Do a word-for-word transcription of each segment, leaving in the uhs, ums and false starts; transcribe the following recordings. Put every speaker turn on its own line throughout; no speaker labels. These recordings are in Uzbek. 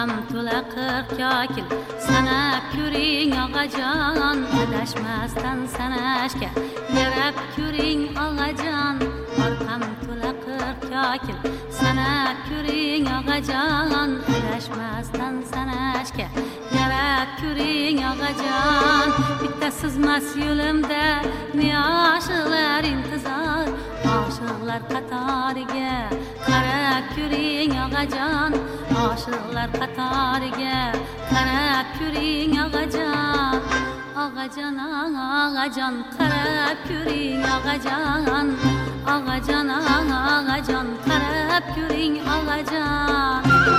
Orqam to'la qirq yakil sanab ko'ring og'ajon, adashmasdan sanashga yarab ko'ring og'ajon. Orqam to'la qirq yakil sanab ko'ring og'ajon, adashmasdan sanashga yarab ko'ring og'ajon. Bitta sizmas yo'limda ne oshiqlar intizor, oshiqlar qatoriga qarab ko'ring og'ajon, oshiqlar qatoriga qarab ko'ring og'ajon. Og'ajon, og'ajon, qarab ko'ring og'ajon, og'ajon, og'ajon, qarab ko'ring og'ajon.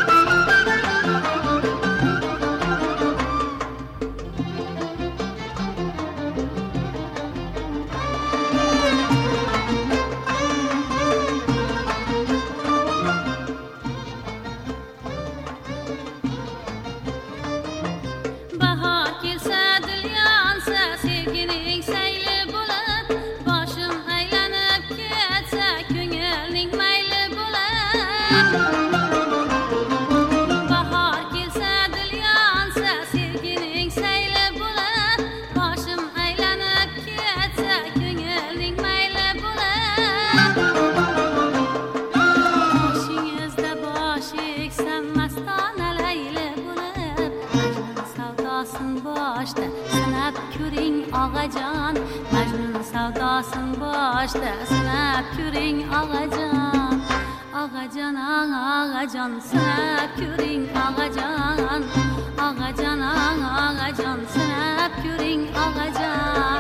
Sinab ko'ring og'ajon, Majnun savdosin boshda sinab ko'ring og'ajon. Og'ajon, og'ajon, sinab ko'ring og'ajon, og'ajon, og'ajon, sinab ko'ring og'ajon.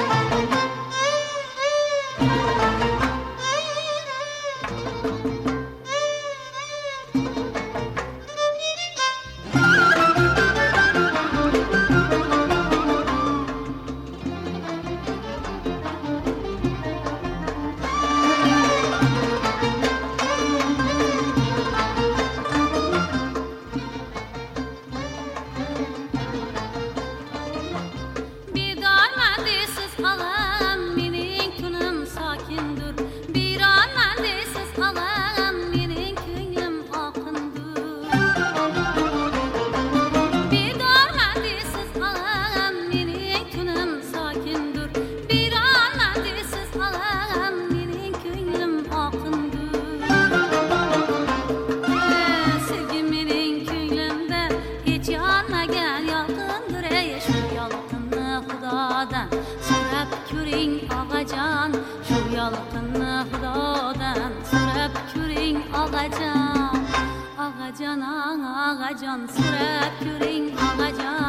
So'rab ko'ring og'ajon, shu yolqinni Xudodan so'rab ko'ring og'ajon. Og'ajon, og'ajon, so'rab ko'ring og'ajon.